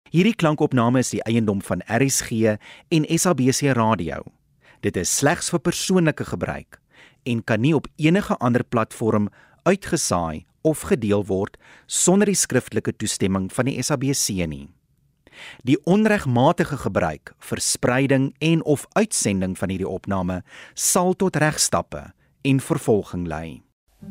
Hierdie klankopname is die eiendom van RSG en SABC Radio. Dit is slegs vir persoonlike gebruik en kan nie op enige ander platform uitgesaai of gedeel word sonder die skriftelike toestemming van die SABC nie. Die onregmatige gebruik, verspreiding en of uitsending van hierdie opname sal tot regstappe en vervolging lei.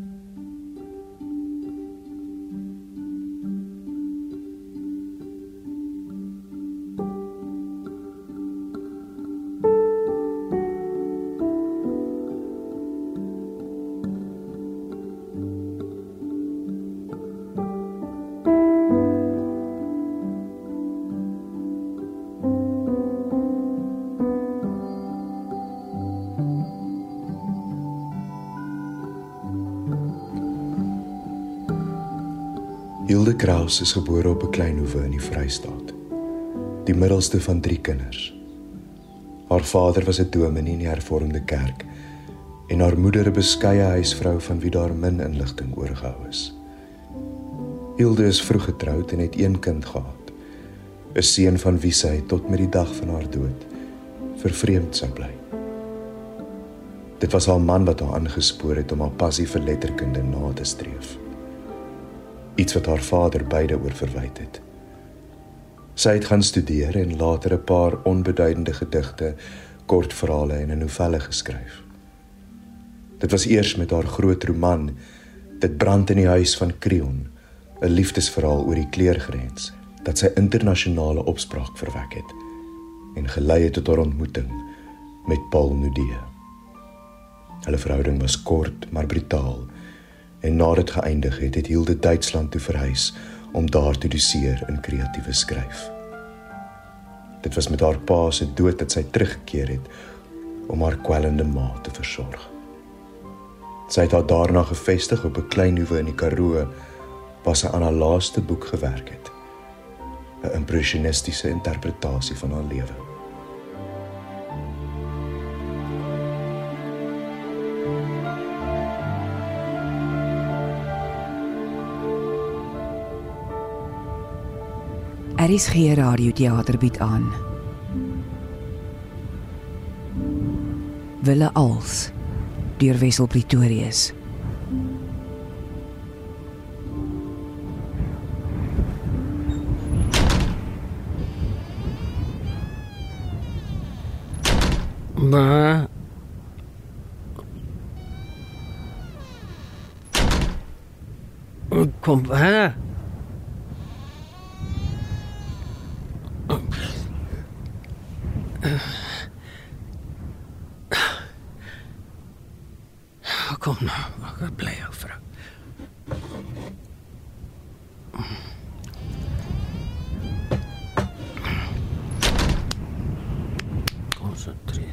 Hilde Kraus is gebore op 'n klein hoeve in die Vrystaat, die middelste van 3 kinders. Haar vader was 'n dominee in die hervormde kerk en haar moeder 'n beskeie huisvrou van wie daar min inligting oorgehou is. Hilde is vroeg getroud en het 1 kind gehad, 'n seun van wie sy tot met die dag van haar dood vervreemd sou bly. Dit was haar man wat haar aangespoor het om haar passie vir letterkunde na te streef. Iets wat haar vader beide oor verwyd het. Sy het gaan studeer en later 'n paar onbeduidende gedigte, kortverhale en 'n novelle geskryf. Dit was eers met haar groot roman, Dit brand in die huis van Creon, 'n liefdesverhaal oor die kleurgrens, dat sy internasionale opspraak verwek het en gelei het tot haar ontmoeting met Paul Nudee. Hulle verhouding was kort maar brutaal. En na dit geëindig het Hilde Duitsland toe verhuis om daar te doseer in kreatiewe skryf. Dit was met haar pa se dood dat sy teruggekeer het om haar kwellende ma te versorg. Sy het haar daarna gevestig op 'n klein hoeve in die Karoo waar sy aan haar laaste boek gewerk het, 'n impressionistiese interpretasie van haar lewe. RSG Radioteater bied aan Wille Als deur Wessel Pretorius. Maar kom hè? Kom nou, ek bly jou vrou. Konsentreer.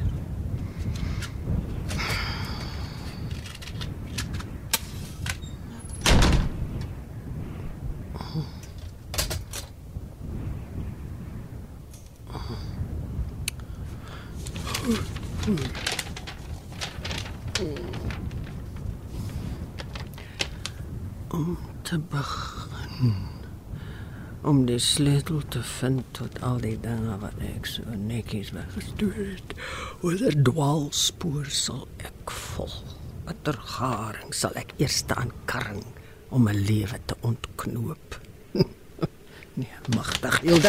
Om te begin, om die sleutel te vind tot al die dinge wat ek so netjies weggestoor het, oor 'n dwaalspoor sal ek volg. Watter garing sal ek eers aankarring om 'n lewe te ontknoop? Nee, magtig, Hilde.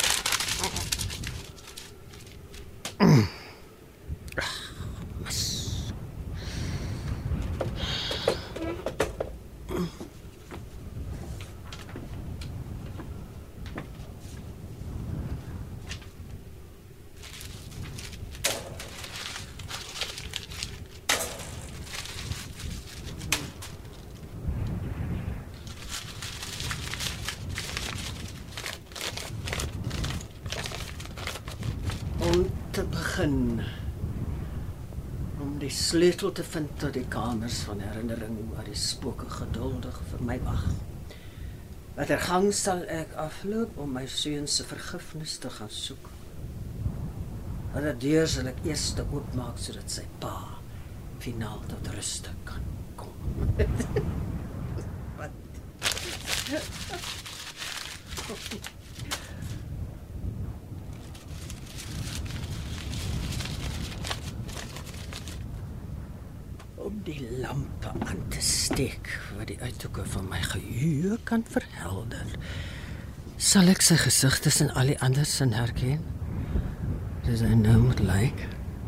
Om te begin, om die sleutel te vind tot die kamers van herinnering waar die spooke geduldig vir my wag. Watter gang sal ek afloop om my seun se vergifnis te gaan soek? Watter deur sal ek eers oopmaak sodat sy pa finaal tot rust kan kom? Wat? die lampe aan te steek wat die uithoeke van my geheue kan verhelder. Sal ek sy gesig tussen al die ander sin herken? Dis hy nou moet lyk.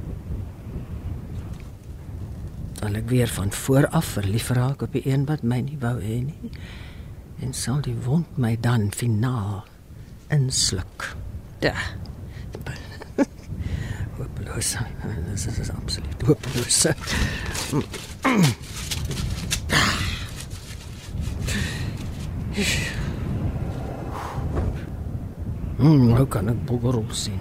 Sal ek weer van vooraf verlief raak op die een wat my nie wou hê nie? En sal die wond my dan finaal insluk? Ja. Hopeloos. Dit is absoluut hopeloos. Nou kan ek boggerop sien.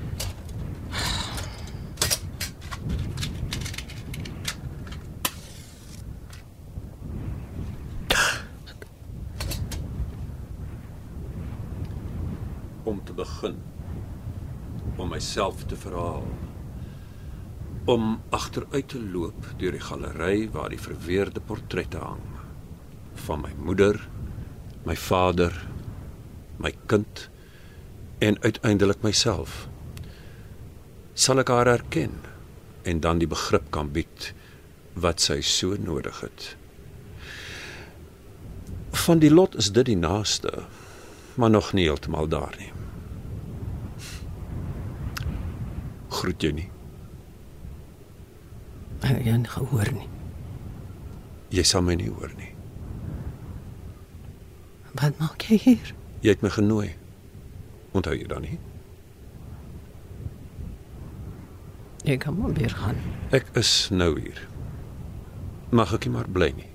Om te begin, om myself te verhaal, om agteruit te loop deur die galery waar die verweerde portrette hang, van my moeder, my vader, my kind, en uiteindelik myself. Sal ek haar herken, en dan die begrip kan bied, wat sy so nodig het. Van die lot is dit die naaste, maar nog nie heeltemal daar nie. Groet jy nie? Ek het jou nie gehoor nie. Jy sal my nie hoor nie. Wat maak jy hier? Jy het my genooi. Onthou jy dan nie? Jy kan maar weer gaan. Ek is nou hier. Mag ek nie maar bly nie?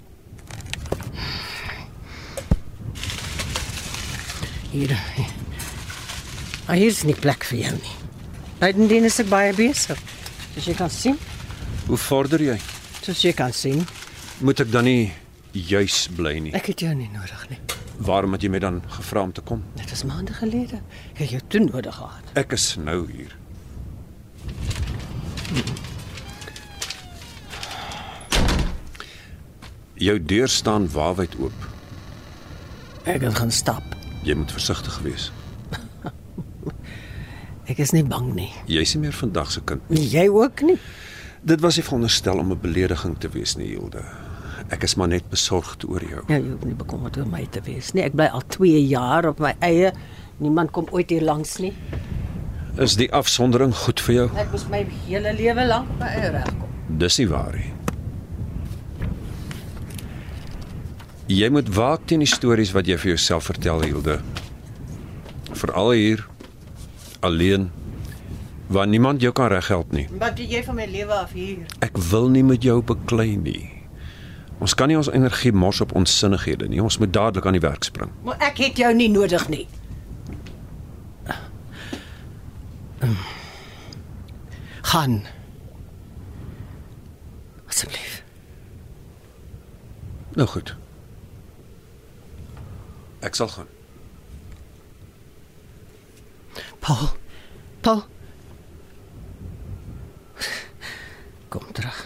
Hier is nie plek vir jou nie. Buitendien is ek baie besig. Soos jy kan sien. Hoe vorder jy? Soos jy kan sien. Moet ek dan nie juis bly nie? Ek het jou nie nodig nie. Waarom het jy my dan gevra om te kom? Dit is maande gelede. Ek het jou toe nodig gehad. Ek is nou hier. Jou deur staan waawyd oop. Ek het gaan stap. Jy moet versigtig wees. Ek is nie bang nie. Jy is nie meer vandag se kind. Jy ook nie. Dit was nie veronderstel om 'n belediging te wees nie, Hilde. Ek is maar net besorgd oor jou. Ja, jy hoef nie bekommerd oor my te wees nie. Ek bly al 2 jaar op my eie. Niemand kom ooit hier langs nie. Is die afsondering goed vir jou? Ek moes my hele lewe lank op my eie regkom. Dis nie waar nie. Jy moet waak teen die stories wat jy vir jouself vertel, Hilde. Veral hier, alleen, waar niemand jou kan reghelp nie. Wat doen jy van my lewe af hier? Ek wil nie met jou beklei nie. Ons kan nie ons energie mors op onsinnighede nie. Ons moet dadelik aan die werk spring. Maar ek het jou nie nodig nie. Gaan. Asseblief. Nou goed. Ek sal gaan. Paul. Kom terug.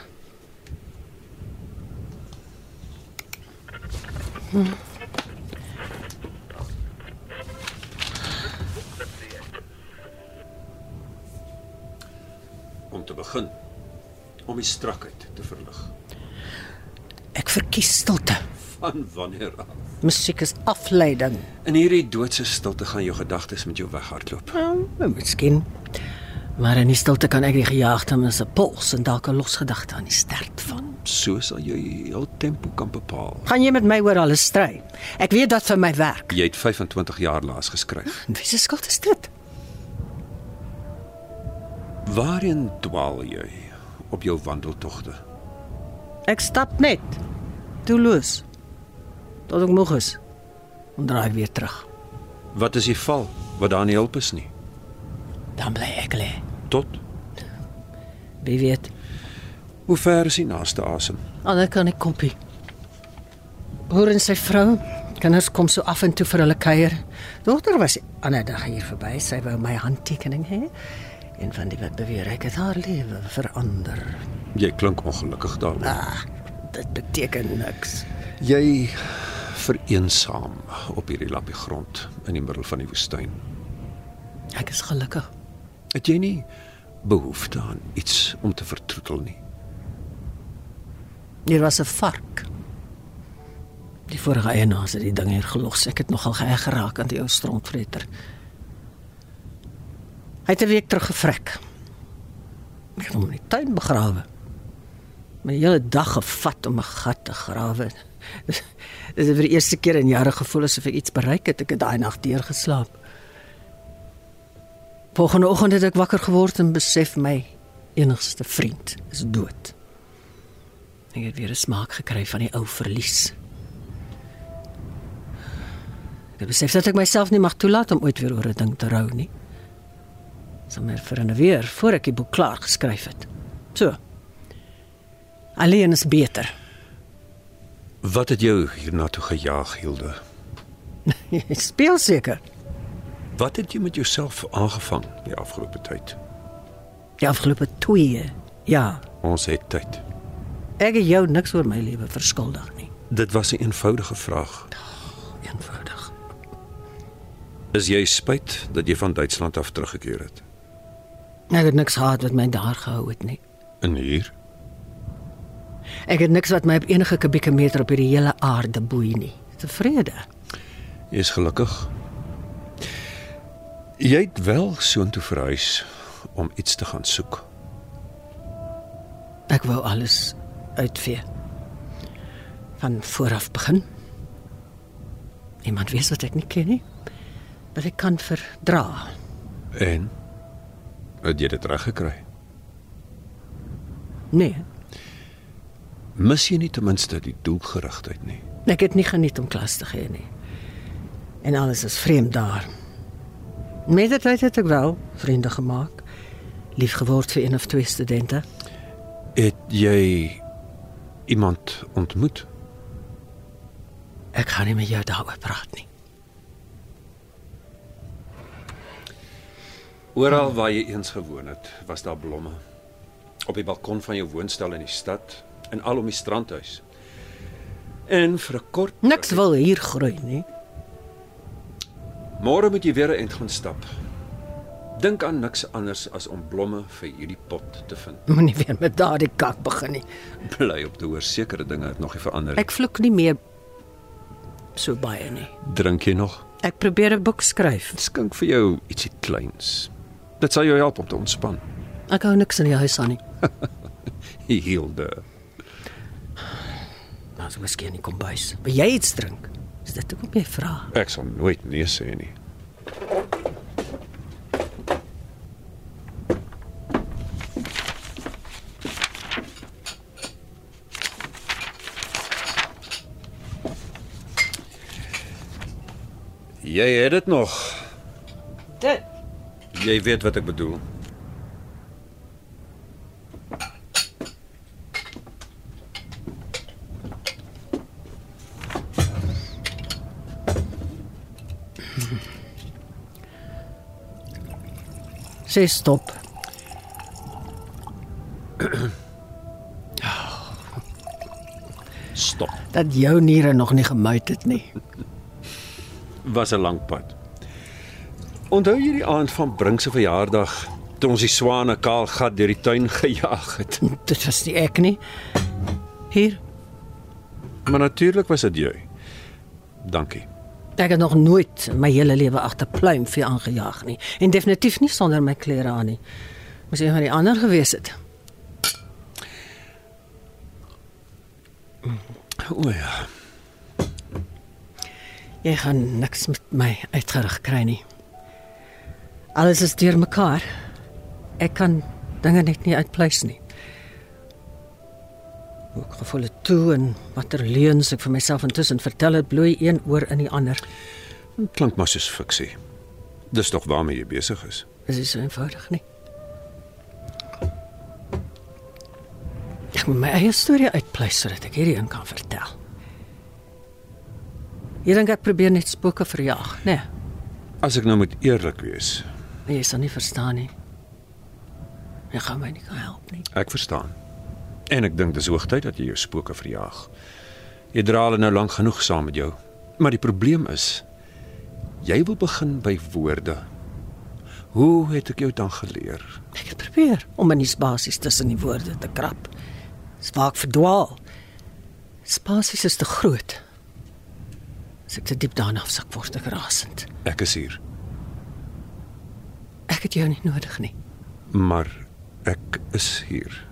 Om te begin, om die strakheid te verlig. Ek verkies stilte. Van wanneer af? Musiek is afleiding. In hierdie doodse stilte gaan jou gedagtes met jou weghardloop. Miskien. Maar in die stilte kan ek die gejaagde in sy pols en dalk 'n losgedagte aan die stert van. So sal jy jou tempo kan bepaal. Gaan jy met my oor alles stry? Ek weet dat vir my werk. Jy het 25 jaar laas geskryf. En wie se skuld is dit? Waarheen dwaal jy op jou wandeltogte? Ek stap net. Doelloos. Tot ek moeg is. En draai weer terug. Wat as jy val, wat daar nie hulp is nie? Dan bly ek lê. Tot? Wie weet. Hoe ver is die naaste asem? Ander kan ek kompie. Broer en sy vrou, kinders kom so af en toe vir hulle kuier. Dogter was die ander dag hier verby. Sy wou my handtekening hê. En van die wat beweer ek het haar lewe verander. Jy klink ongelukkig daaroor. Dit beteken niks. Jy vereensaam op hierdie lappie grond in die middel van die woestyn. Ek is gelukkig. Het jy nie behoefte aan iets om te vertroetel nie? Hier was 'n vark. Die vorige eienaars het die ding hier gelos. Ek het nogal geëg geraak aan die ou strontvreter. Hy het 'n week terug gevrek. Ek het hom in die tuin begrawe. My hele dag gevat om 'n gat te grawe. Dit het vir die eerste keer in jare gevoel asof ek iets bereik het. Ek het daai nag deurgeslaap. Volgende oggend het ek wakker geword en besef my enigste vriend is dood. Ek het weer 'n smaak gekry van die ou verlies. Ek het besef dat ek myself nie mag toelaat om ooit weer oor 'n ding te rou nie. Sommer vir 'n weer voor ek die boek klaar geskryf het. So. Alleen is beter. Wat het jou hiernatoe gejaag, Hilde? Jy speel seker. Wat het jy met jouself aangevang die afgelope tyd? Die afgelope 2 jaar. Ons het tyd. Ek het jou niks oor my lewe verskuldig nie. Dit was 'n eenvoudige vraag. Eenvoudig. Is jy spyt dat jy van Duitsland af teruggekeer het? Ek het niks gehad wat my daar gehou het nie. En hier? Ek het niks wat my op enige kubieke meter op hierdie hele aarde boei nie. Tevrede. Jy is gelukkig. Jy het wel soontoe verhuis om iets te gaan soek. Ek wou alles uitvee. Van vooraf begin. Iemand weet wat ek nie ken nie. Wat ek kan verdra. En? Het jy dit reg gekry? Nee, Mis jy nie ten minste die doelgerigtheid nie? ek het nie geniet om klas te gee nie. En alles is vreemd daar. Met die tyd het ek wel vriende gemaak. Lief geword vir 1 of 2 studente. Het jy iemand ontmoet? Ek gaan nie met jou daaroor praat nie. Oral waar jy eens gewoon het, was daar blomme. Op die balkon van jou woonstel in die stad en al om die strandhuis. En vir 'n kort Niks wil hier groei nie. Môre moet jy weer 'n eind gaan stap. Dink aan niks anders as om blomme vir hierdie pot te vind. Moenie weer met daardie kak begin nie. Bly op te hoor, sekere dinge het nog nie verander. Ek vloek nie meer so baie nie. Drink jy nog? Ek probeer 'n boek skryf. Skink vir jou ietsie kleins. Dit sal jou help om te ontspan. Ek hou niks in die huis aan nie. Hilde. Maar so miskien nie kombuis. Wil jy iets drink? Is dit ook op jy vra? Ek sal nooit nee sê nie. Jy het dit nog. Dit. Jy weet wat ek bedoel. Sê stop. Stop. Dat jou niere nog nie gemuit het nie. Was 'n lang pad. Onthou jy die aand van Brink se verjaardag toe ons die swane kaal gat deur die tuin gejaag het? Dit was nie ek nie. Hier, Maar natuurlik was dit jy. Dankie. ek het nog nooit in my hele lewe agter pluimvee aangejaag nie. En definitief nie sonder my klere aan nie. Moes een van die ander gewees het. O ja. Jy gaan niks met my uitgerig kry nie. Alles is deur mekaar. Ek kan dinge net nie uitpleis nie. Hoe ek gevoel het toe en watter leuns ek vir myself intussen vertel het, bloei een oor in die ander. Klink maar soos fiksie. Dis tog waarmee jy besig is. Dit is so eenvoudig nie. Ek moet my eie storie uitpleis sodat ek hierdie een kan vertel. Jy dink ek probeer net spooke verjaag, né? Nee, As ek nou moet eerlik wees, maar jy sal nie verstaan nie. Jy gaan my nie kan help nie. ek verstaan. En ek dink dis hoogtyd dat jy jou spooke verjaag. Jy dra hulle nou lank genoeg saam met jou. Maar die probleem is, jy wil begin by woorde. Hoe het ek jou dan geleer? Ek het probeer om in die spasies tussen die woorde te krap. Dis waar ek verdwaal. Spasies is te groot. As ek te diep daarna afsak, word ek rasend. Ek is hier, Ek het jou nie nodig nie. maar ek is hier.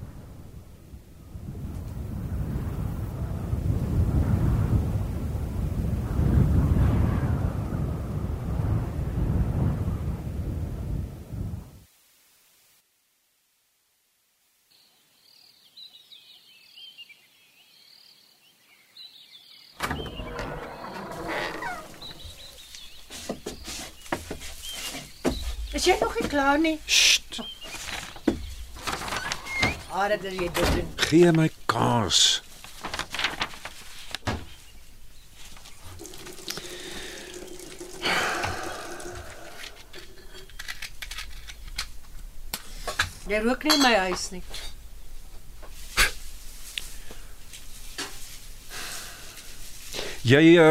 Is jy nog nie klaar nie? Sst, Dat is jy dit doen. gee my kaas. Jy rook nie in my huis nie. Jy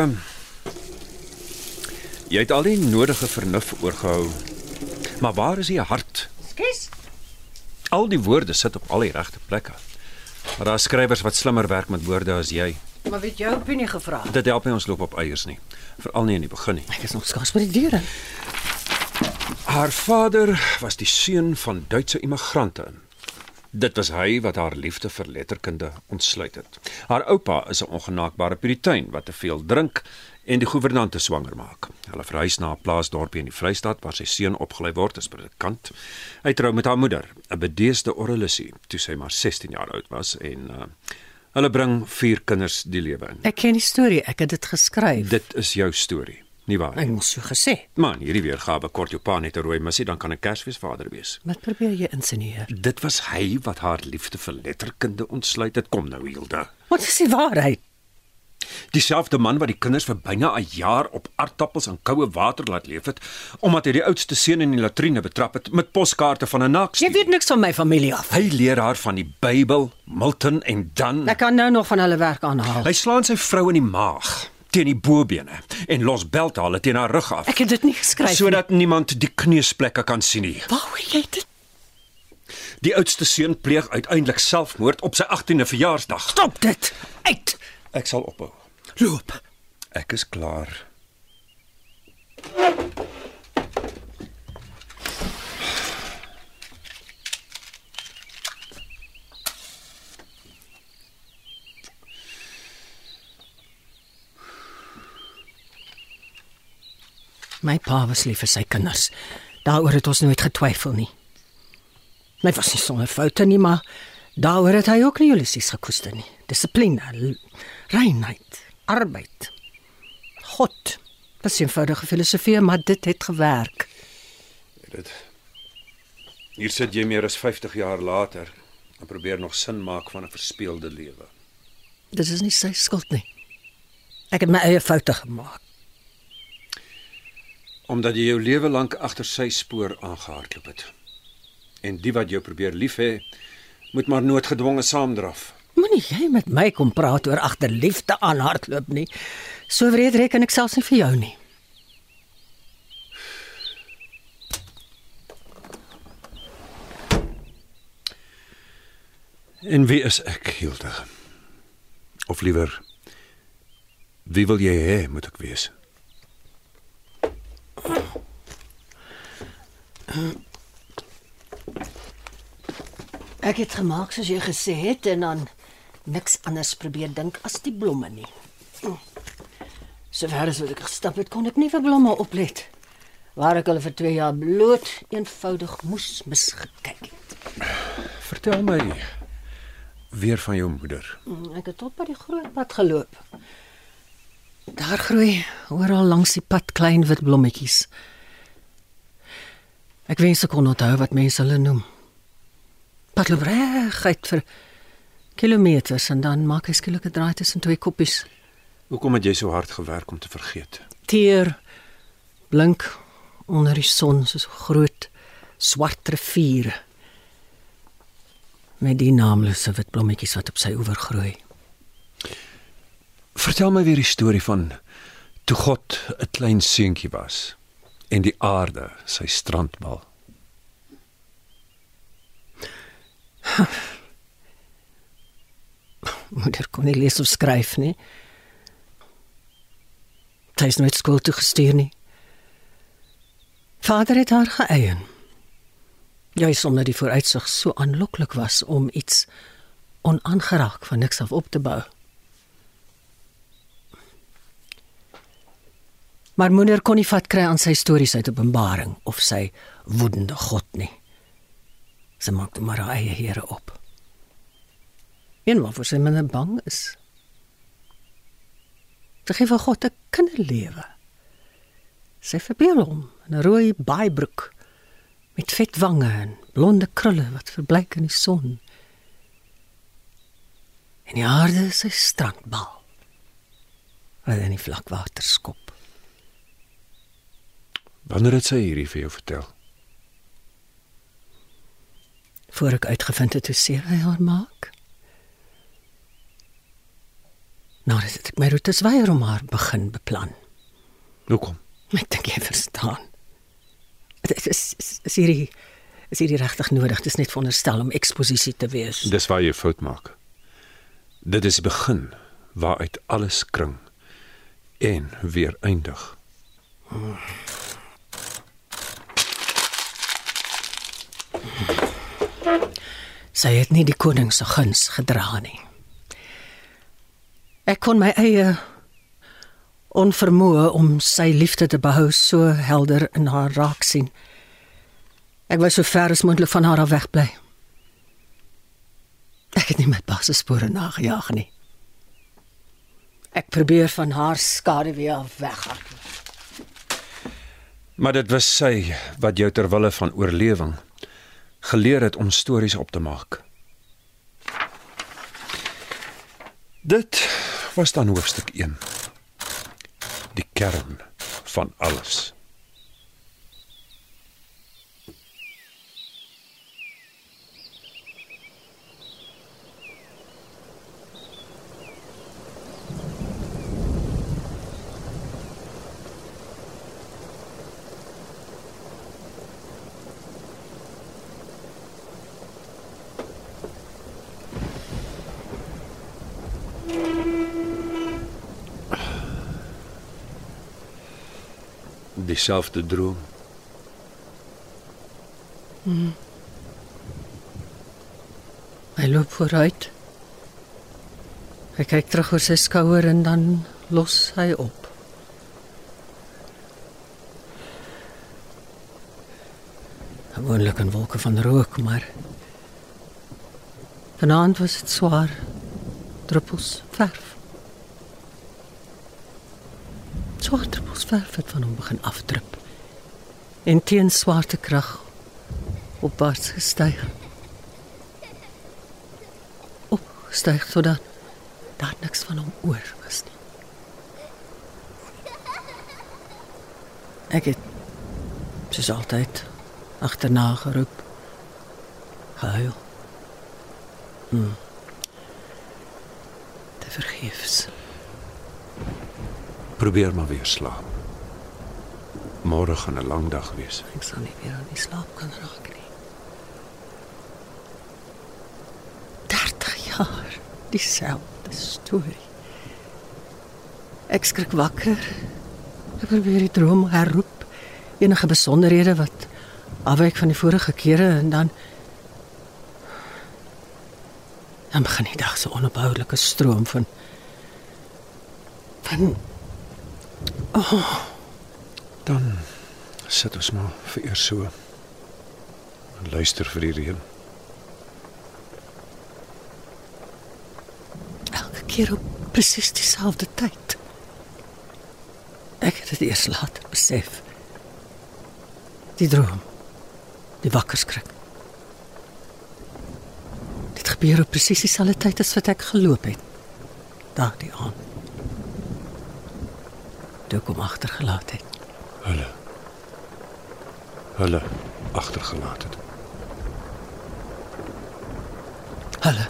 het al die nodige vernuf oorgehou. Maar waar is jou hart? Skus? Al die woorde sit op al die regte plekke. Maar daar is skrywers wat slimmer werk met woorde as jy. Maar weet jou opinie gevra? Dit help nie ons loop op eiers nie. Veral nie in die begin nie. Ek is nog skaars by die deur in. Haar vader was die seun van Duitse immigrante. Dit was hy wat haar liefde vir letterkunde ontsluit het. Haar oupa is 'n ongenaakbare puritein wat te veel drink en die gouvernante swanger maak. Hulle verhuis na 'n plaasdorpie in die Vrystaat waar sy seun opgelei word as predikant. Hy trou met haar moeder, 'n bedeesde orrelissie, toe sy maar 16 jaar oud was en hulle bring 4 kinders die lewe in. Ek ken die storie, ek het dit geskryf. Dit is jou storie, nie waar Ek nie? moes so gesê. Man, hierdie weergawe kort jou pa net 'n rooi missie, dan kan 'n Kersfeesvader wees. Wat probeer jy insinueer? Dit was hy wat haar liefde vir letterkunde ontsluit het. Kom nou, Hilda. Wat is die waarheid? Dieselfde man wat die kinders vir byna 'n jaar op aardappels en koue water laat leef het, omdat hy die oudste seun in die latrine betrap het met poskaarte van 'n Jy naakstuur. weet niks van my familie af. Hy leer haar van die Bybel, Milton en dan Ek kan nou nog van hulle werk aanhaal. hy slaan sy vrou in die maag teen die bobene en los belthale teen haar rug af, Ek het dit nie geskryf sodat niemand die kneusplekke kan sien nie. nie. Waar jy dit? Die oudste seun pleeg uiteindelik selfmoord op sy 18de verjaarsdag. Stop dit. Uit. Ek sal ophou. Loop. Ek is klaar. My pa was lief vir sy kinders. Daaroor het ons nooit getwyfel nie. My was nie sonder foute nie, maar daaroor het hy ook nie Ulysses gekoester nie. Dissipline, reinheid, arbeid. God. Dis 'n eenvoudige filosofie, maar dit het gewerk. Hier sit jy meer as 50 jaar later en probeer nog sin maak van 'n verspeelde lewe. Dit is nie sy skuld nie. Ek het my eie foute gemaak. Omdat jy jou lewe lank agter sy spoor aangehardloop het. En die wat jou probeer lief hê, moet maar noodgedwonge saamdraf. Moenie jy met my kom praat oor agter liefde aan hardloop nie. So wreed reken ek selfs nie vir jou nie. En wie is ek, Hilda? Of liewer, wie wil jy hê moet ek wees? Ek het gemaak soos jy gesê het en dan niks anders probeer dink as die blomme nie. Sover as wat ek gestap het, kon ek nie vir blomme oplet. Waar ek hulle vir 2 jaar bloot eenvoudig moes misgekyk het. Vertel my weer van jou moeder. Ek het tot by die groot pad geloop. Daar groei oral langs die pad klein wit blommetjies. Ek wens ek kon onthou wat mense hulle noem. Padloop reguit vir kilometers en dan maak hy skielik 'n draai tussen 2 koppies. Hoekom het jy so hard gewerk om te vergeet? Teer, blink onder die son soos 'n groot swart rivier. Met die naamlose wit blommetjies wat op sy oewer groei. Vertel my weer die storie van toe God 'n klein seentjie was en die aarde sy strandbal. Moeder kon nie lees of skryf nie. Sy is nooit skool toe gestuur nie. Vader het haar geëien. Juis omdat die vooruitsig so aanloklik was om iets onaangeraak van niks af op te bou. Maar moeder kon nie vat kry aan sy stories uit Openbaring of sy woedende God nie. Sy maakte maar haar eie here op. En waarvoor sy minder bang is. Sy gee vir God 'n kinderlewe. Sy verbeel hom in 'n rooi baaibroek met vet wange en blonde krulle wat verbleik in die son. En die aarde is sy strandbal wat in die vlakwater skop. Wanneer het sy hierdie vir jou vertel? Voor ek uitgevind het hoe seer hy haar maak. Nadat ek my roetes weier om haar begin beplan. Hoekom? Ek dink jy verstaan. Is hierdie regtig nodig? Dit is net veronderstel om eksposisie te wees. Dis waar jy fout maak. Dit is die begin waaruit alles kring en weer eindig. Sy het nie die koning se guns gedra nie. Ek kon my eie onvermoë om sy liefde te behou so helder in haar raak sien. Ek wou so ver as moontlik van haar af wegbly. Ek het nie my basisspore nagejaag nie. Ek probeer van haar skade weer af weghardloop. Maar dit was sy wat jou ter wille van oorlewing geleer het om stories op te maak. Dit was dan hoofstuk 1. Die kern van alles. Dieselfde droom. Hy loop vooruit. Hy kyk terug oor sy skouer en dan los hy op. Gewoonlik 'n wolke van rook, maar vanaand was dit swaar druppels verf. Druppels verf het van hom begin afdrup en teen swaartekrag opwaarts gestyg. Opgestyg totdat daar niks van hom oor was nie. Ek het, soos altyd, agterna geroep, gehuil. Te vergeefs. Probeer maar weer slaap. Môre gaan 'n lang dag wees. Ek sal nie weer aan die slaap kan raak nie. 30 jaar, dieselfde storie. Ek skrik wakker. Ek probeer die droom herroep. Enige besonderhede wat afwyk van die vorige kere en dan begin die dag so onophoudelike stroom van Dan sit ons maar vir eers so en luister vir die reën. Elke keer op presies dieselfde tyd. Ek het dit eers later besef. Die droom, die wakkerskrik. Dit gebeur op presies dieselfde tyd as wat ek geloop het. Daardie aand. Toe ek hom agtergelaat het. Hulle agtergelaat het. Hulle.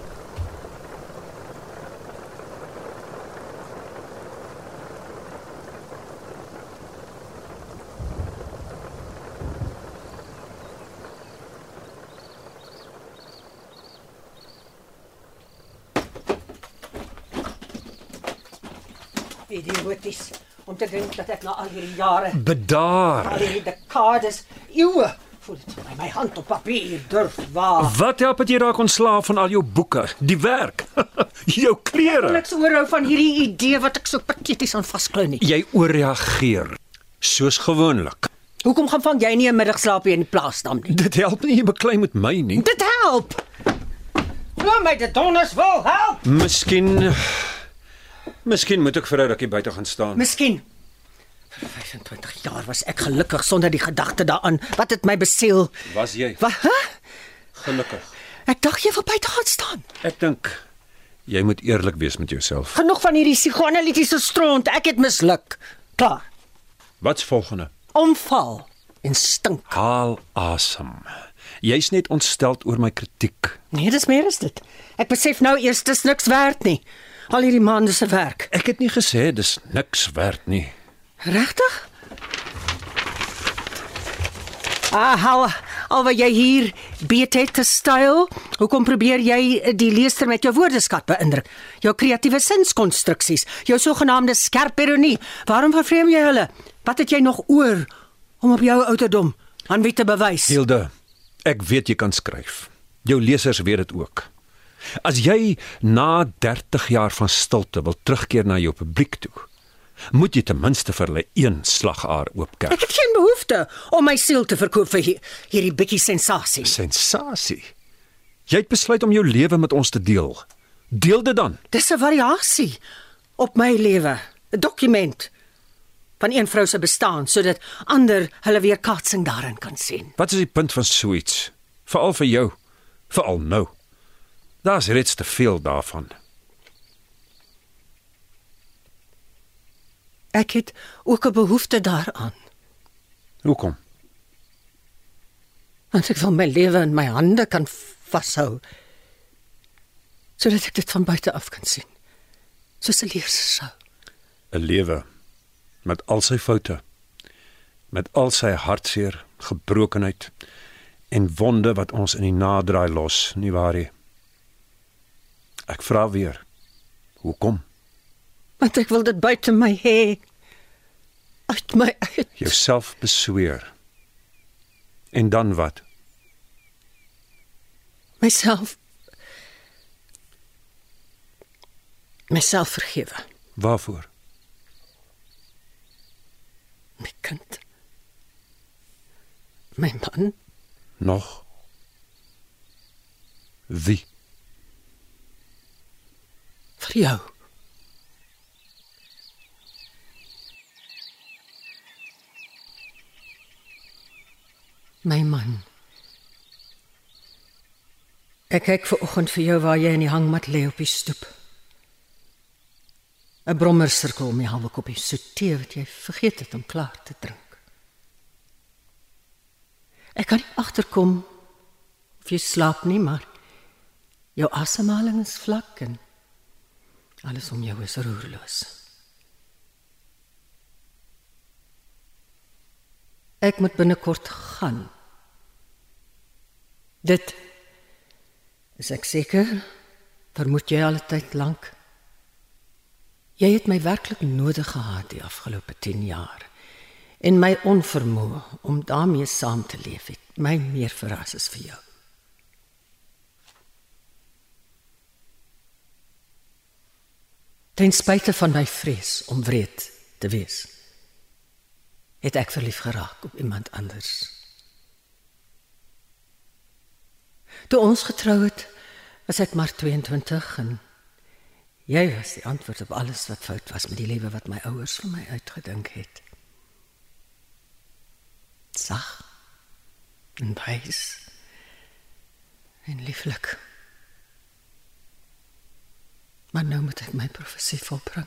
Idioties om te dink dat ek na al hierdie jare, Bedaar. al hierdie dekades, eeue, voel dit vir my hand op papier durf waag. Wat help het jy raak ontslaaf van al jou boeke, die werk, jou klere? Niks oorhou van hierdie idee wat ek so pateties aan vasklou nie. Jy ooreageer, soos gewoonlik. Hoekom gaan vang jy nie 'n middagslaapie in die plaasdam nie? Dit help nie jy beklei met my nie. Dit help! Glo my, die donders wil help! Miskien moet ek vir 'n rukkie buite gaan staan. Miskien. Vir 25 jaar was ek gelukkig sonder die gedagte daaraan wat het my besiel. Was jy Wat? Huh? gelukkig? Ek dink jy wil buite gaan staan. Ek dink jy moet eerlik wees met jouself. Genoeg van hierdie psigoanalitiese stront. Ek het misluk. Klaar. Wat's volgende? Omval en stink. Haal asem. Jy's net ontsteld oor my kritiek. Nee, dis meer as dit. Ek besef nou eers dis niks werd nie. Al hierdie maande se werk. Ek het nie gesê dis niks werd nie. Regtig? Al wat jy hier beet het te styl, hoekom probeer jy die leser met jou woordeskat beïndruk? Jou kreatiewe sinskonstruksies, jou sogenaamde skerp ironie. Waarom vervreem jy hulle? Wat het jy nog oor om op jou ouderdom aan wie te bewys? Hilde, ek weet jy kan skryf. Jou lesers weet dit ook. As jy na 30 jaar van stilte wil terugkeer na jou publiek toe, moet jy ten minste vir hulle een slagaar oopkerf. Ek het geen behoefte om my siel te verkoop vir hierdie bietjie sensasie. Sensasie. Jy het besluit om jou lewe met ons te deel. Deel dit dan. Dis 'n variasie op my lewe, 'n dokument van een vrou se bestaan sodat ander hulle weerkaatsing daarin kan sien. Wat is die punt van so iets? Veral vir jou. Veral nou. Daar's reeds te veel daarvan. Ek het ook 'n behoefte daaraan, Hoekom? want ek wil my lewe in my hande kan vashou, sodat ek dit van buite af kan sien, soos 'n leser sou. 'n Lewe met al sy foute, met al sy hartseer, gebrokenheid en wonde wat ons in die naderdraai los, nie waar nie? Ek vra weer. Hoekom? Want ek wil dit buite my hê, uit my uit. Jouself besweer. En dan wat? Myself vergewe. Waarvoor? My kind. My man. Nog? Wie? Vir jou. My man. Ek kyk vanoggend vir jou waar jy in die hangmat lê op die stoep. 'n Brommersirkel om die halwe koppie soet tee wat jy vergeet het om klaar te drink. Ek kan nie agterkom of jy slaap nie, maar jou asemhaling is vlak en alles om jou is roerloos. Ek moet binnekort gaan. Dit is ek seker, vermoed jy al 'n tyd lank. Jy het my werklik nodig gehad die afgelope 10 jaar. En my onvermoë om daarmee saam te leef het my meer verras as vir jou. Ten spyte van my vrees om wreed te wees, het ek verlief geraak op iemand anders. Toe ons getrou het, was ek maar 22 en jy was die antwoord op alles wat fout was met die lewe wat my ouers vir my uitgedink het. Sag en wys en lieflik. Maar nou moet ek my professie volbring.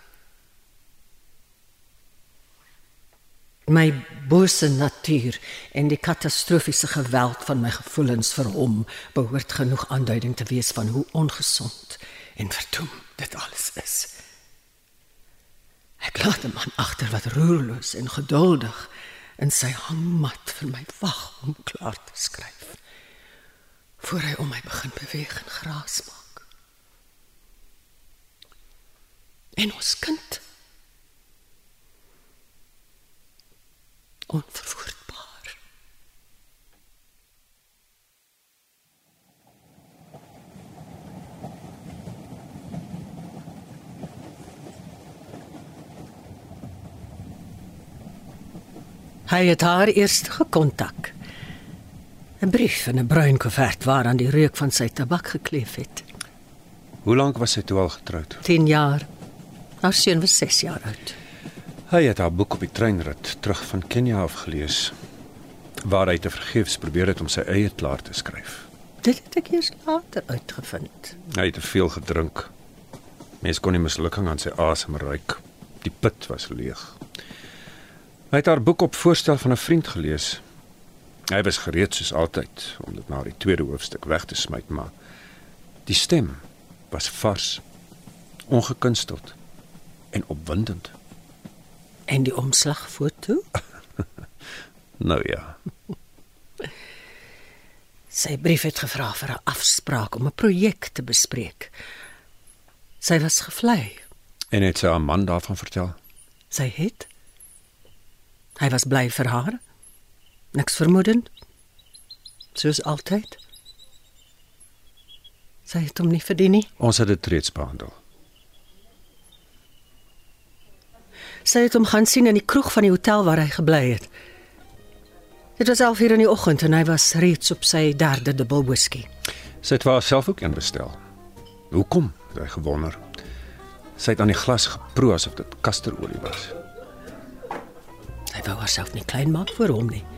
My bose natuur en die katastrofiese geweld van my gevoelens vir hom behoort genoeg aanduiding te wees van hoe ongesond en verdoem dit alles is. Ek laat 'n man agter wat roerloos en geduldig in sy hangmat vir my wag om klaar te skryf, voor hy om my begin beweeg en geraas maak. En ons kind, Onverwoordbaar. Hy het haar eerst gekontak. 'n brief in 'n bruin koevert waaraan die reuk van sy tabak gekleef het. Hoe lank was sy toe al getroud? 10 jaar. Haar seun was 6 jaar oud. Hy het haar boek op die treinrit terug van Kenia af gelees, waar hy te vergeefs probeer het om sy eie klaar te skryf. Dit het ek eers later uitgevind. Hy het te veel gedrink. Mens kon die mislukking aan sy asem ruik. Die put was leeg. Hy het haar boek op voorstel van 'n vriend gelees. Hy was gereed soos altyd om dit na die tweede hoofstuk weg te smyt, maar die stem was vars, ongekunsteld en opwindend. En die omslagfoto? Nou ja, Sy brief het gevra vir 'n afspraak om 'n projek te bespreek. Sy was gevlei. en het sy haar man daarvan vertel? Sy het. Hy was bly vir haar. Niks vermoedend. Soos altyd. Sy het hom nie verdien nie. Ons het dit reeds behandel. Sy het hom gaan sien in die kroeg van die hotel waar hy gebly het. Dit was 11:00 in die oggend en hy was reeds op sy 3de dubbel whisky. Sy het vir haarself ook een bestel. Hoekom? Het hy gewonder. Sy het aan die glas geproe asof dit kasterolie was. Sy wou haarself nie klein maak voor hom nie.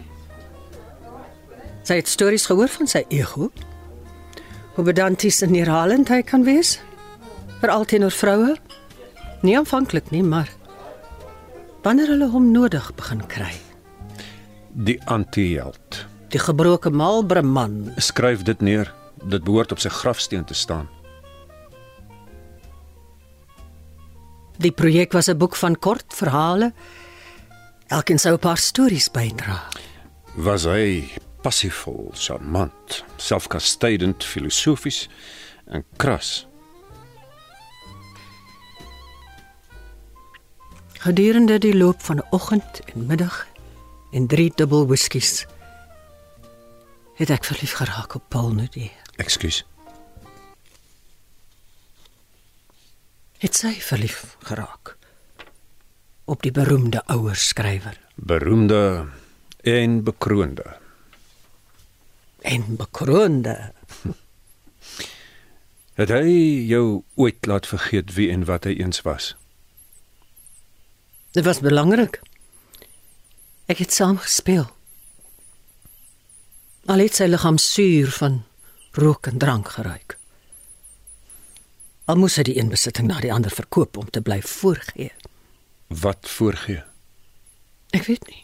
Sy het stories gehoor van sy ego. Hoe pedanties en herhalend hy kan wees. Veral teenoor vroue. Nie aanvanklik nie, maar wanneer hulle hom nodig begin kry. Die anti-held. Die gebroke Marlboro man. Skryf dit neer. Dit behoort op sy grafsteen te staan. Die projek was 'n boek van kort verhale. Elkeen sou 'n paar stories bydra. Was hy passievol, charmant, selfkastydend, filosofies en kras? Gedurende die loop van 'n oggend en middag en 3 dubbel whiskies het ek verlief geraak op Paul Nudie. Ekskuus. Het sy verlief geraak op die beroemde ouer skrywer. Beroemde en bekroonde. En bekroonde. Het hy jou ooit laat vergeet wie en wat hy eens was? Dit was belangrik. Ek het saam gespeel. Al het sy liggaam suur van rook en drank geruik. Al moes hy die een besitting na die ander verkoop om te bly voorgee. Wat voorgee? Ek weet nie.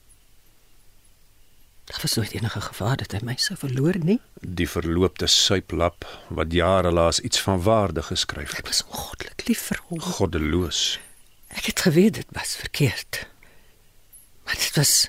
Daar was nooit enige gevaar dat hy my sou verloor nie. Die verloopte suiplap wat jare laas iets van waarde geskryf Ek het. was ongoddelik lief vir hom. Goddeloos. Ek het geweet dit was verkeerd. Maar dit was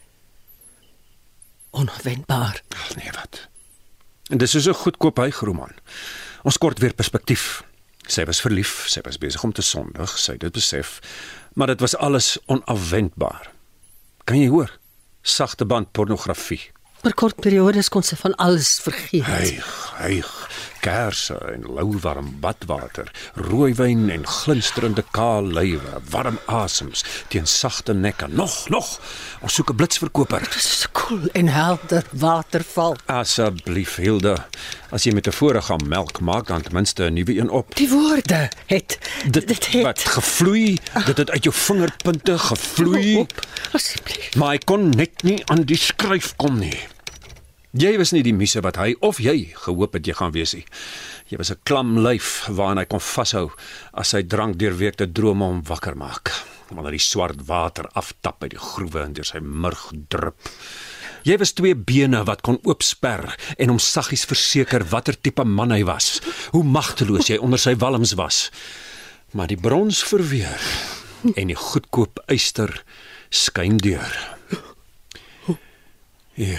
onwendbaar. Ag nee, wat? En dis so 'n goedkoop hygroman. Ons kort weer perspektief. Sy was verlief, sy was besig om te sondig, sy het dit besef, maar dit was alles onafwendbaar. Kan jy hoor? Sagte band pornografie. Per kort periodes kon sy van alles vergeet. Hyg, kersse en lauwarm badwater, rooiwyn en glinsterende kaal lywe, warm asems teen sagte nekke. Nog, ons soek 'n blitsverkoper. Dit was so koel en helder waterval. Asseblief, Hilda, as jy met 'n vorige melk maak, dan ten minste 'n nuwe een op. Die woorde het dit het Wat gevloei, dit het uit jou vingerpunte gevloei. Op, asseblief. Maar hy kon net nie aan die skryf kom nie. Jy was nie die muse wat hy of jy gehoop het jy gaan wees nie. Jy was 'n klam lyf waaraan hy kon vashou as sy drank deurweekte drome hom wakker maak. Wanneer die swart water aftap uit die groewe en deur sy murg drup. Jy was 2 bene wat kon oopsper en hom saggies verseker watter tipe man hy was. Hoe magteloos jy onder sy walms was. Maar die brons verweer en die goedkoop yster skyn deur. Hier.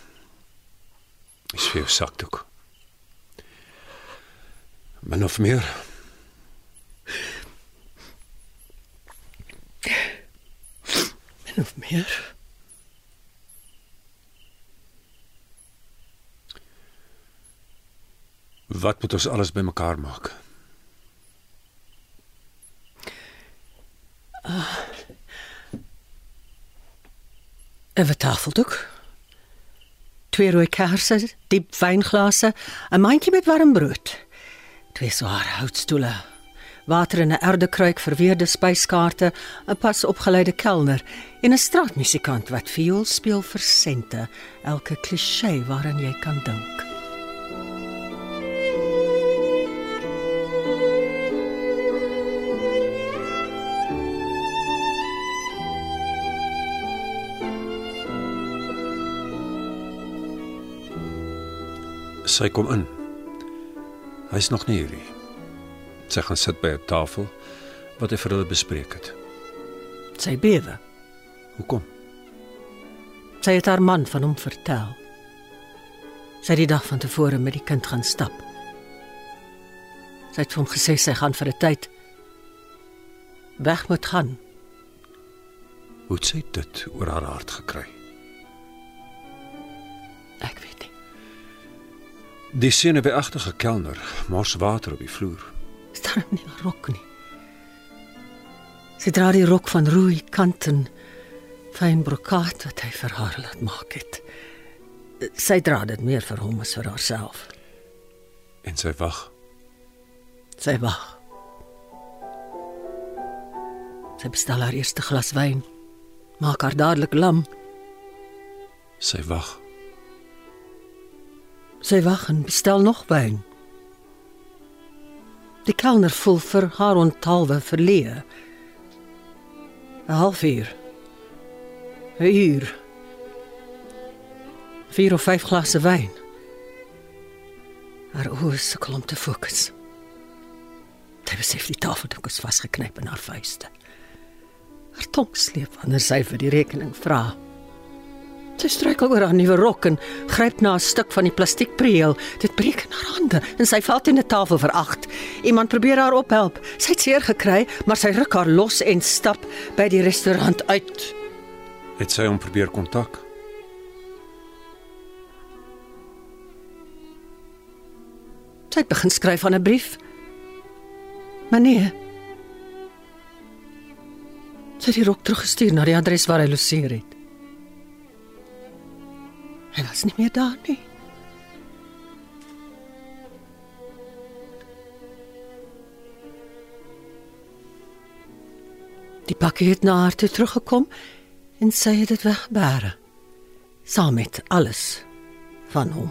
Is vir jou sakdoek. Min of meer. Min of meer. Wat moet ons alles bymekaar maak? Een tafeldoek, 2 rooi kersse, diep wynglase, 'n mandjie met warm brood, 2 sware houtstoele, water in 'n erdekruik, verweerde spyskaarte, 'n pas opgeleide kelner en 'n straatmusikant wat viool speel vir sente, elke kliseë waaraan jy kan dink. Sy kom in. Hy's nog nie hier nie. Sy gaan sit by 'n tafel wat hy vir hulle bespreek het. Sy bewe. Hoekom? Sy het haar man van hom vertel. Sy het die dag van tevore met die kind gaan stap. Sy het vir hom gesê sy gaan vir 'n tyd weg moet gaan. Hoe het sy dit oor haar hart gekry? Ek weet nie. Die senuweeagtige kelner mors water op die vloer. Is daar nie 'n rok nie. Sy dra die rok van rooi kant en fyn brokaat wat hy vir haar laat maak het. Sy dra dit meer vir hom as vir haarself. En sy wag. Sy wag. Sy bestel haar eerste glas wyn. Maak haar dadelik lam. Sy wag. Sy wag en bestel nog wyn. Die kelner voel vir haar onthaalwe verleë. 'n halfuur. 'n uur. 4 of 5 glase wyn. Haar oë sukkel om te fokus. Sy besef die tafeldoek is vasgeknyp in haar vuiste. Haar tong sleep wanneer sy vir die rekening vra. Sy struikel oor haar nuwe rok en gryp na 'n stuk van die plastiekpreel. Dit breek in haar hande en sy val teen 'n tafel vir 8. Iemand probeer haar ophelp. Sy het seer gekry, maar sy ruk haar los en stap by die restaurant uit. Het sy hom probeer kontak? Sy het begin skryf aan 'n brief. Maar nee. Sy het die rok teruggestuur na die adres waar hy loseer het. Hy was nie meer daar nie. Die pakkie het na haar toe teruggekom en sy het dit weggebêre, saam met alles van hom.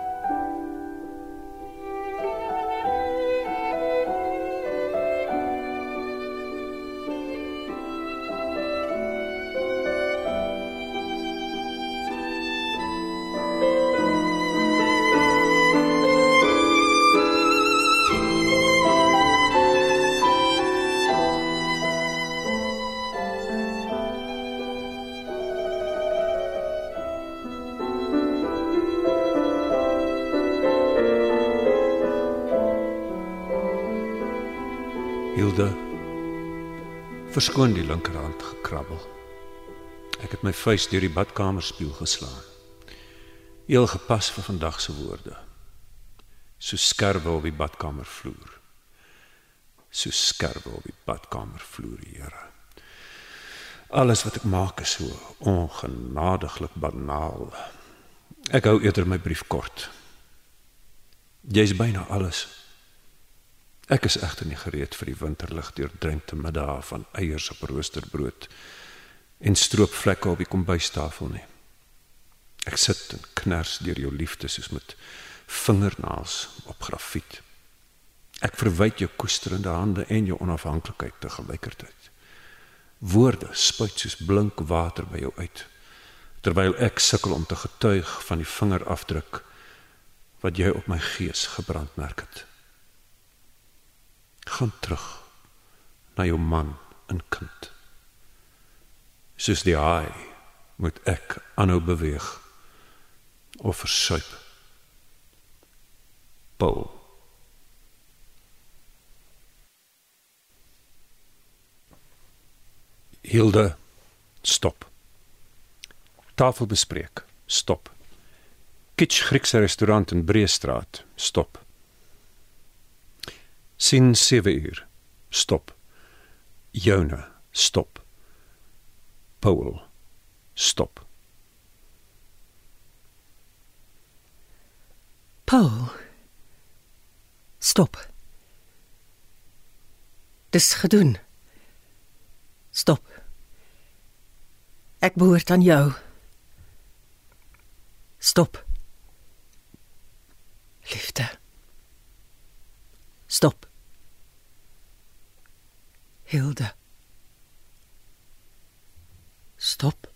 Hilde, verskoon die linkerhand gekrabbel. Ek het my vuis deur die badkamerspieël geslaan. Heel gepas vir vandag se woorde. So skerwe op die badkamervloer. So skerwe op die badkamervloer, Here. Alles wat ek maak is so ongenadiglik banaal. Ek hou eerder my brief kort. Jy's byna alles. Ek is egter nie gereed vir die winterlig deurdrenkte middae van eiers op roosterbrood en stroopvlekke op die kombuistafel nie. Ek sit en kners deur jou liefde soos met vingernaels op grafiet. Ek verwyd jou koesterende hande en jou onafhanklikheid tegelykertyd. Woorde spuit soos blink water by jou uit, terwyl ek sukkel om te getuig van die vingerafdruk wat jy op my gees gebrandmerk het. Gaan terug na jou man en kind. Soos die haai moet ek aanhou beweeg of versuip. Paul. Hilde, stop. Tafelbespreek, stop. Kitsch Griekse restaurant in Breestraat, stop. Sien 7 uur. Stop. Joune, stop. Paul, stop. Paul, stop. Dis gedoen. Stop. Ek behoort aan jou. Stop. Liefde. Stop. Hilde. Stop.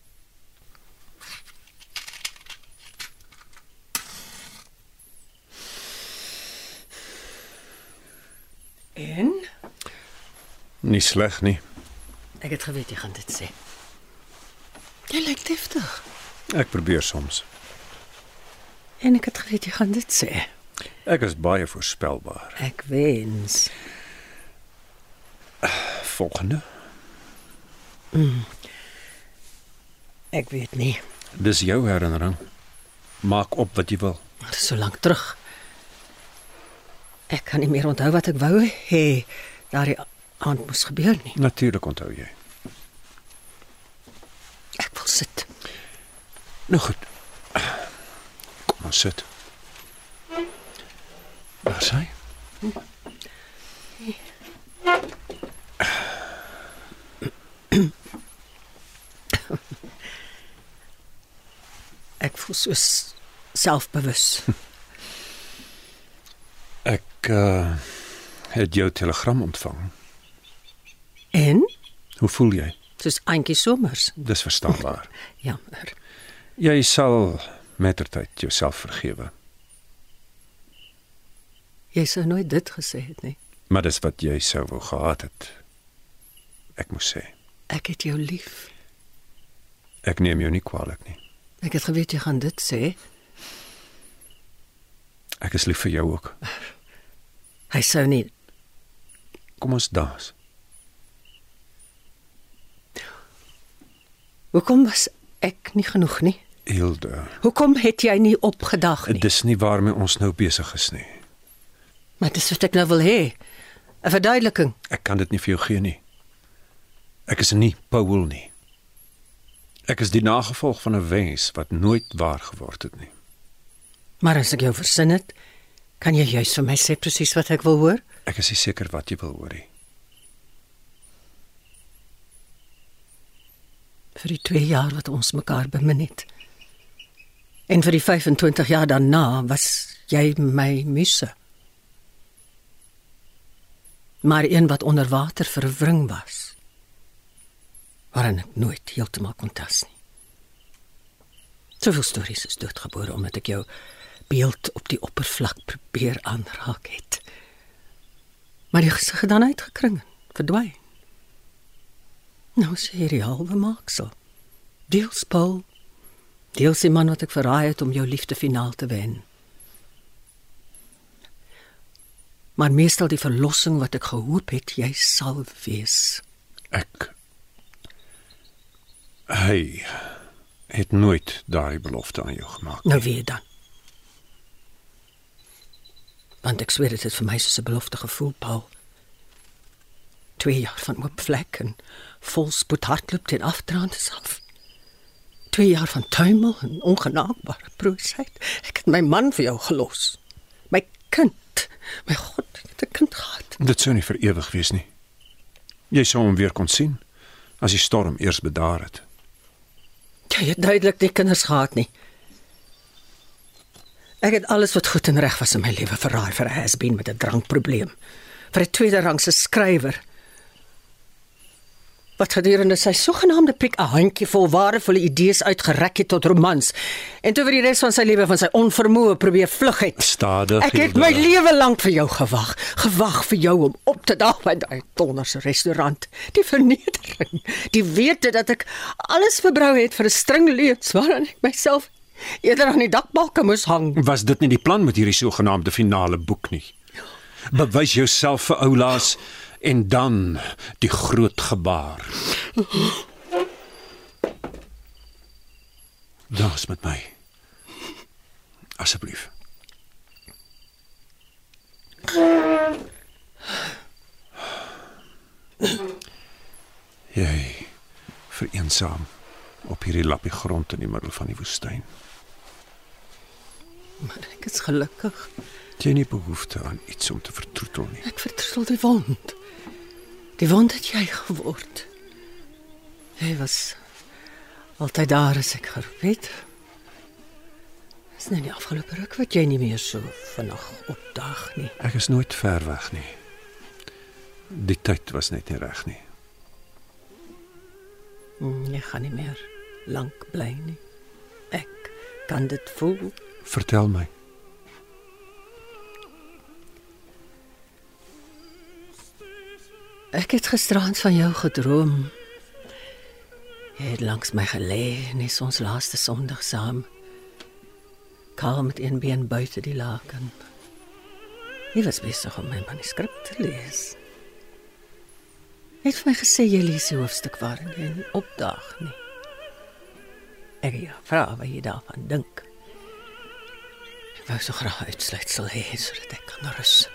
En? Nie sleg nie. Ek het geweet jy gaan dit sê. Jy lyk deftig. Ek probeer soms. En ek het geweet jy gaan dit sê. Ek is baie voorspelbaar. Ek wens. Volgende. Ek weet nie. Dis jou herinnering. Maak op wat jy wil. Dit is so lank terug. Ek kan nie meer onthou wat ek wou hê daardie aand moes gebeur nie. Natuurlik onthou jy. Ek wil sit. Nou goed. Kom maar sit. Waar is hy? Ek voel so selfbewus. Ek het jou telegram ontvang. En? Hoe voel jy? Soos Auntie Somers. Dis verstaanbaar. Jammer. Jy sal mettertyd jouself vergewe. Jy sou nooit dit gesê het nie. Maar dis wat jy sou wou gehad het. Ek moet sê. Ek het jou lief. Ek neem jou nie kwalijk nie. Ek het geweet jy gaan dit sê. Ek is lief vir jou ook. Hy sou nie. Kom ons dans. Hoekom was ek nie genoeg nie? Hilde, Hoekom het jy nie opgedag nie? dis nie waarmee ons nou besig is nie. Maar dis wat ek nou wil hê. 'n Verduideliking. Ek kan dit nie vir jou gee nie. Ek is nie Paul nie. Ek is die nagevolg van 'n wens wat nooit waar geword het nie. Maar as ek jou versin het, kan jy juist vir my sê presies wat ek wil hoor? Ek is nie seker wat jy wil hoor nie. Vir die 2 jaar wat ons mekaar bemin het. En vir die 25 jaar daarna was jy my muse. Maar een wat onder water verwring was, waarin ek nooit heeltemal kon tas nie. Soveel stories is doodgebore omdat ek jou beeld op die oppervlak probeer aanraak het. Maar die gesig het dan uitgekring en verdwyn. Nou is hierdie halwe maaksel. Deels Paul, deels die man wat ek verraai het om jou liefde finaal te wen. Maar meestal die verlossing wat ek gehoop het jy sal wees. Hy het nooit daardie belofte aan jou gemaak. Nou weer dan. Want ek sweer dit het vir my soos 'n belofte gevoel, Paul. 2 jaar van oop vlek en volspoed hardloop teen afdraandes af. 2 jaar van tuimel en ongenaakbare broosheid. Ek het my man vir jou gelos. My kind. My God, ek het 'n kind gehad. Dit sou nie vir ewig wees nie. Jy sou hom weer kon sien, as die storm eers bedaar het. Jy het duidelik nie kinders gehad nie. Ek het alles wat goed en reg was in my lewe verraai vir 'n has-been met 'n drankprobleem. Vir 'n tweederangse skrywer. Wat gedurende sy sogenaamde piek 'n handjievol waardevolle idees uitgerek het tot romans en toe vir die res van sy lewe van sy onvermoë probeer vlug het. Stadig. Ek het my lewe lank vir jou gewag vir jou om op te daag by daai donderse restaurant. Die vernedering, die wete dat ek alles verbrou het vir 'n string leuns waaraan ek myself eerder aan die dakbalke moes hang. Was dit nie die plan met hierdie sogenaamde finale boek nie? Bewys jouself vir oulaas en dan die groot gebaar. Dans met my. Asseblief. Jy, vereensaam, op hierdie lappie grond in die middel van die woestyn. Maar ek is gelukkig. Jy nie behoefte aan iets om te vertroetel nie. Ek vertroetel die wond. Die wond het jy geword. Jy was altyd daar as ek geroep het. Is nie die afgelope ruk wat jy nie meer so vinnig opdaag nie. Ek is nooit ver weg nie. Die tyd was net nie reg nie. Jy gaan nie meer lank bly nie. Ek kan dit voel. Vertel my. Ek het gisterand van jou gedroom. Jy het langs my gelê en is ons laaste Sondag saam. Kaal met een been buite die laken. Jy was besig om my manuskrip te lees. Jy het vir my gesê jy lees die hoofstuk waarin jy nie opdaag nie. Ek het jou gevra wat jy daarvan dink. Ek wou so graag uitsluitsel hê sodat ek kan rus.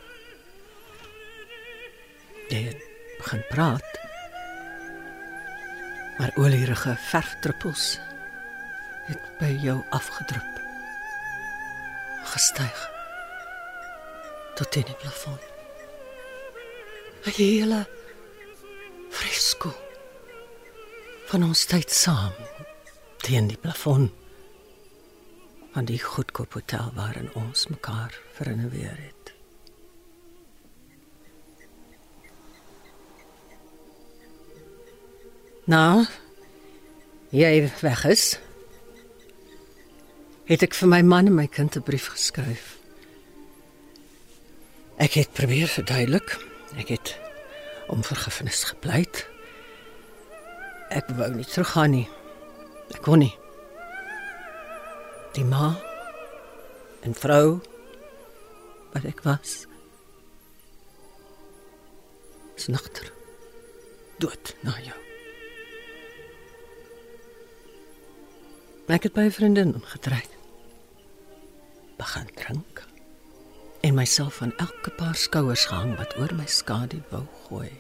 Jy het begin praat, maar olierige verfdruppels het by jou afgedrup, gestyg tot in die plafon. 'n hele fresko van ons tyd saam teen die plafon van die goedkoop hotel waarin ons mekaar verinneweer het. Nou, jy weg is, het ek vir my man en my kind 'n brief geskryf. Ek het probeer verduidelik, ek het om vergifnis gepleit. Ek wou nie teruggaan nie, ek kon nie. Die ma en vrou wat ek was, is nagter, dood na jou. Ek het by 'n vriendin getrek, begin drink en myself van elke paar skouers gehang wat oor my skadu wou gooi.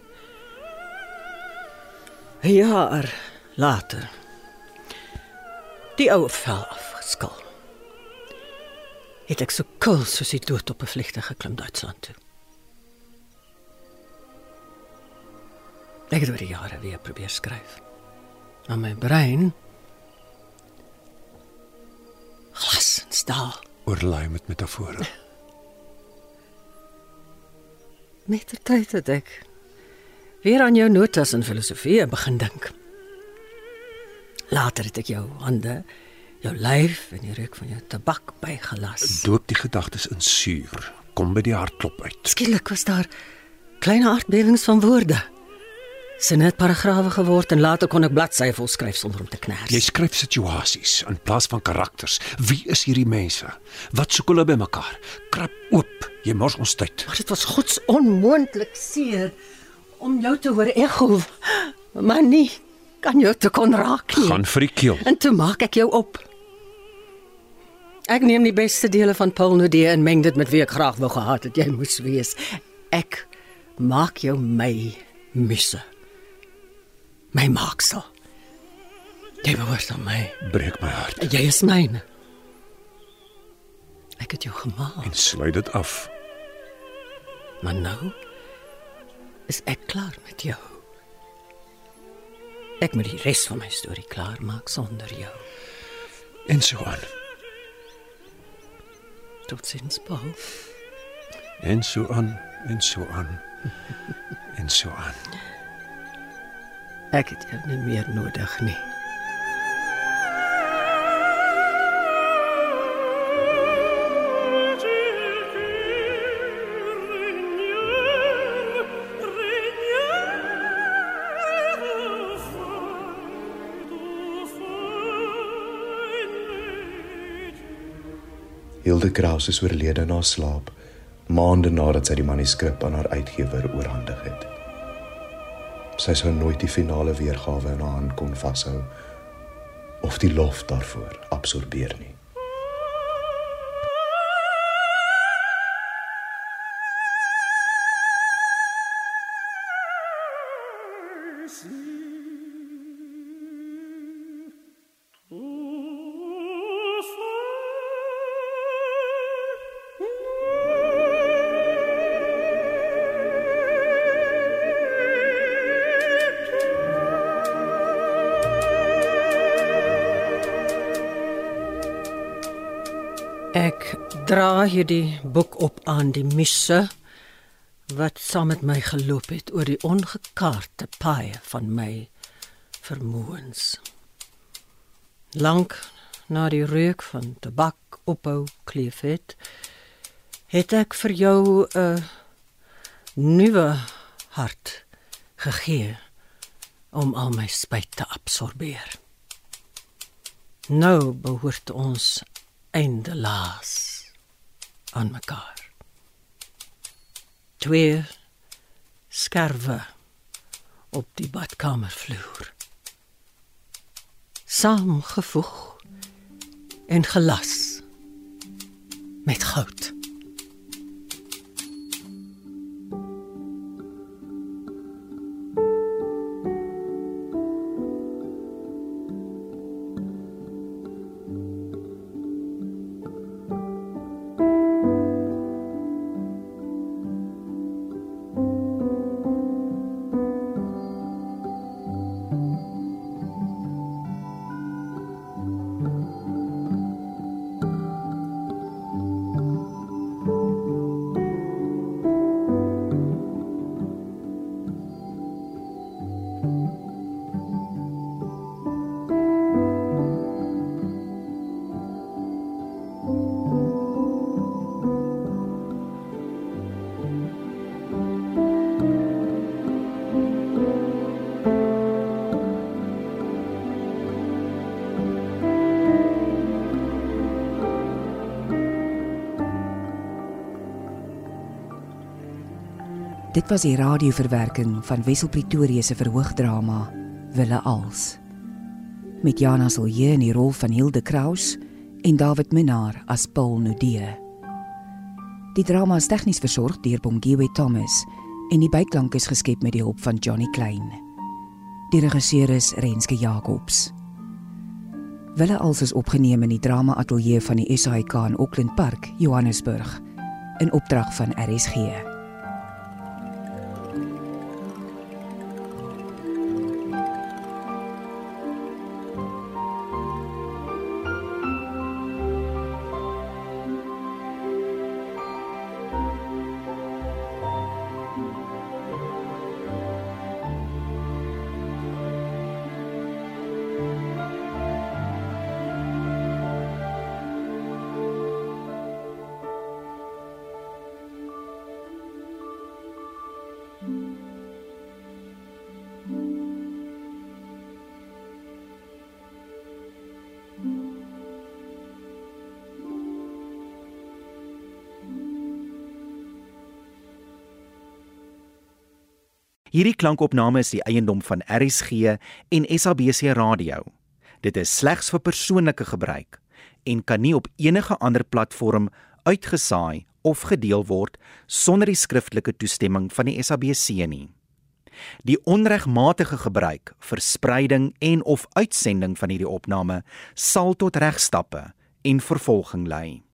'n jaar later, die ou vel afgeskil, het ek so kil soos die dood op 'n vliegtuig geklim Duitsland toe. Ek het oor die jare weer probeer skryf, maar my brein glas en staal. Oorlaai met metafore. Mettertyd het ek weer aan jou notas en filosofie begin dink. Later het ek jou hande, jou lyf en die reuk van jou tabak bygelas. Doop die gedagtes in suur. Kom by die hartklop uit. Skielik was daar kleine aardbewings van woorde. Sinne het paragrawe geword en later kon ek bladsye vol skryf sonder om te kners. Jy skryf situasies in plaas van karakters. Wie is hierdie mense? Wat soek hulle by mekaar? Krap oop, jy mors ons tyd. Maar dit was gods onmoontlik seer om jou te hoor echo, maar nie kan jou te kon raak nie. Gaan vir die keel. En toe maak ek jou op. Ek neem die beste dele van Paul Naudé en meng dit met wie ek graag wou gehad het jy moes wees. Ek maak jou my muse. My maaksel. Jy behoort aan my. Breek my hart. Jy is myne. Ek het jou gemaak. En sluit dit af. Maar nou is ek klaar met jou. Ek moet die res van my storie klaar maak sonder jou. En so aan. Tot ziens, Paul. En so aan, en so aan. En so aan. Ek het jou nie meer nodig nie. Hilde Kraus is oorlede na slaap, maande nadat sy die manuskrip aan haar uitgewer oorhandig het. Sy sou nooit die finale weergawe in haar hand kon vashou of die lof daarvoor absorbeer nie. Ek dra hierdie boek op aan die misse wat saam met my geloop het oor die ongekaarte paaie van my vermoëns. Lank na die reuk van tabak ophou kleef het ek vir jou 'n nuwe hart gegee om al my spyt te absorbeer. Nou behoort ons eindelaas aan mekaar. 2 skerwe op die badkamervloer. Saamgevoeg en gelas met goud. Dit was die radioverwerking van Wessel Pretoria se verhoogdrama Wille Als. Met Jana Silje in die rol van Hilde Kraus en David Minnar as Paul Nudee. Die drama is tegnies versorg deur Bongiwe Thomas en die byklank is geskep met die hulp van Johnny Klein. Die regisseur is Renske Jacobs. Wille Als is opgeneem in die drama ateljee van die SAIK in Auckland Park, Johannesburg, in opdrag van RSG. Hierdie klankopname is die eiendom van RSG en SABC Radio. Dit is slegs vir persoonlike gebruik en kan nie op enige ander platform uitgesaai of gedeel word sonder die skriftelike toestemming van die SABC nie. Die onregmatige gebruik, verspreiding en of uitsending van hierdie opname sal tot regstappe en vervolging lei.